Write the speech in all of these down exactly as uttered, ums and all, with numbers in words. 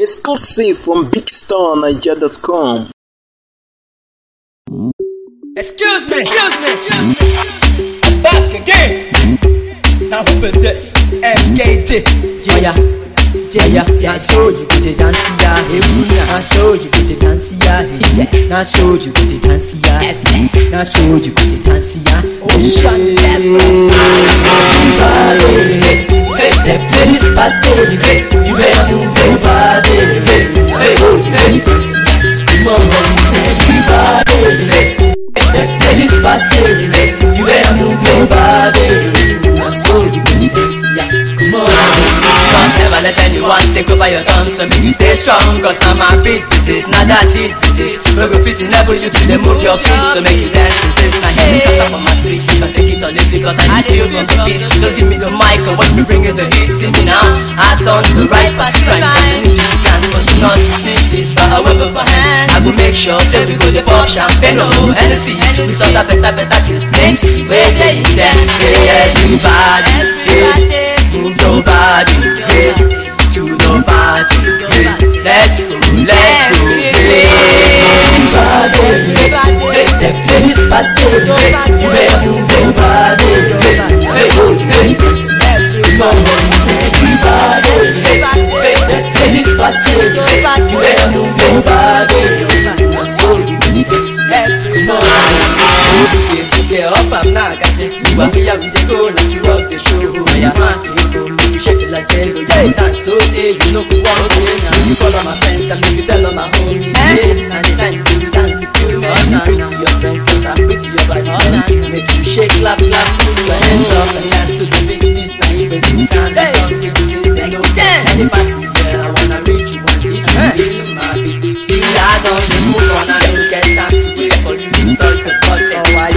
Exclusive from big star niger dot com. Excuse me, excuse me, excuse me. Back again. Now who with this? M K T. Jaya, Jaya, Jaya. So you get the dance ya, now so you get the dance ya, now so you get the dance ya, now so you get the dance ya. Oh shut hey, step to this party, you better move your body. Hey, so you get the dance ya. Come on, everybody. Step to this party, you better move your body. Now so you get the dance ya. Come on. Don't ever let anyone take over your tongue, so make you stay strong. Cause now my beat with this, now that hit with this. We go fit enable you to then move your feet, so make you dance with this. Now here is up on my street, you can take it or leave because I feel from the beat. Just give me the mic and watch me bring in the heat. See me now, I done the right party rhymes. I need you to dance, but do not sneak this. But however for hand, I will make sure, say we go the pop champagne, oh Hennessy. We saw that better, better things, plenty. Where they in there, hey, everybody, hey, move your body, hey, to the party, hey, let's go, let's go, hey, everybody, hey, step to this party, hey, you better move your body, hey, hey, so you can dance, come on, everybody, hey, hey, step to this party, hey, you better move your body, hey, so you can dance, come on. Okay, up I'm not got it. When we have the go, let you rock the show. I am happy, you shake it like jello. Yeah, dance so day, you know who want to win. You call on my friends, and make you tell on my homies. Yes, and it's time to dance if you may. Bring to your friends, cause I'm pretty your body. Make you shake, clap, clap, put your hands up and dance to the big beat. Now even you can't dance, they know dance. Any party there, I wanna reach you, want reach you, feel my beat. See, I don't move on, I don't get time to wait for you to touch the button.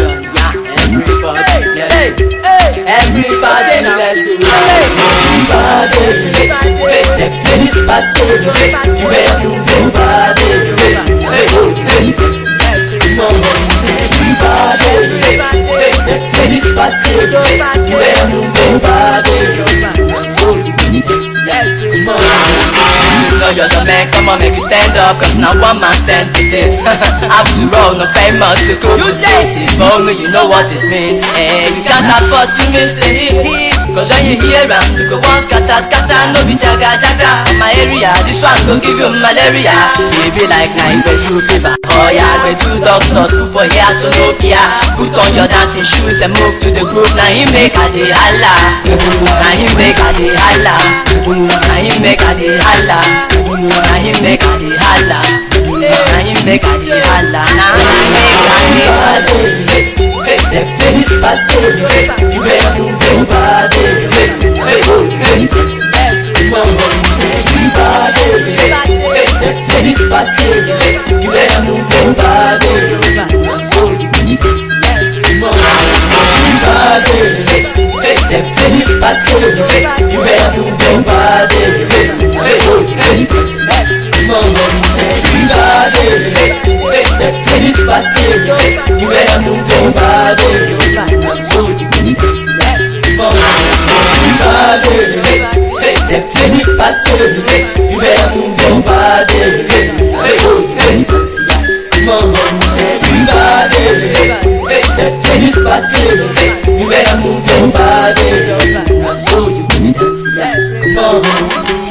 Everybody now, let's do it. Everybody, hey, step to this party, hey, you better move your body, hey, hey, so you can dance. Come on, everybody, hey, step to this party, hey, you better move your body, hey, so you can dance. Come on. So you're the man, come on, make you stand up, cause now one man stand with this. After all, no famous to go to dance. If only you know what it means. Hey, you can't afford to miss the hit hit. Cause when you hear am, you go one scatter scatter, no be jaga jaga. In my area, this one go give you malaria. It be like nine way two fever. Oh yeah, we two doctors put for here, so no fear. Put on your dancing shoes and move to the groove. Now he make a day holla. Now he make a day holla. Now he make a day holla. Now he make a day holla. Now he make a day holla. Now he make a day holla. Hey, step to this party, you better move your body. Hey, hey, so you can dance. Come on, everybody. Hey, step to this party, you better move your body. So you can dance. Come on, everybody. Hey, step to this party, you better move your body. Hey, so you can dance. Come on, everybody. Hey, step to this party, you better move your body. So you can dance. Come on, everybody. Hey, step to this party, you better move your body. So you can dance. Come on, everybody. Hey, step to this party, you better move your body. So you can dance. Come on.